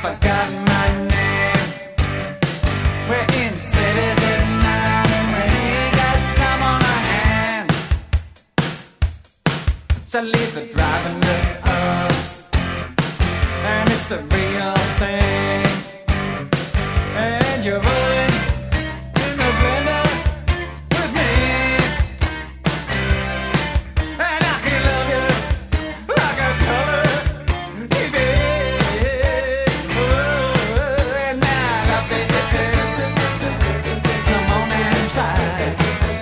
forgotten my name. We're in cities at night and we ain't got time on our hands. So leave the driving to us, and it's the real thing. And you're rolling in the blender with me, and I can love you like a color TV. Oh, and now love it is it. Come on and try it.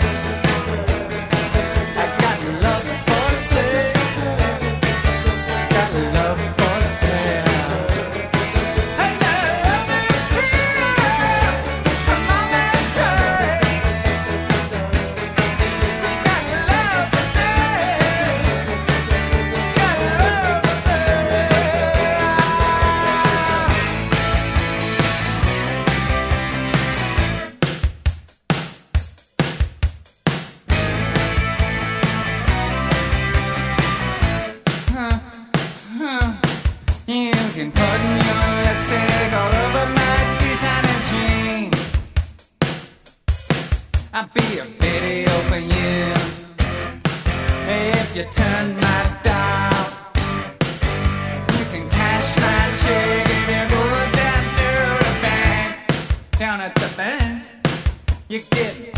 I got love for sale. Got love for sale. And now love is here. Come on and try it. Got love for sale. Got love for sale. You can put your lipstick all over my designer jeans. I'll be a video for you if you turn my dial. You can cash my check if you go down to the bank. Down at the bank, you get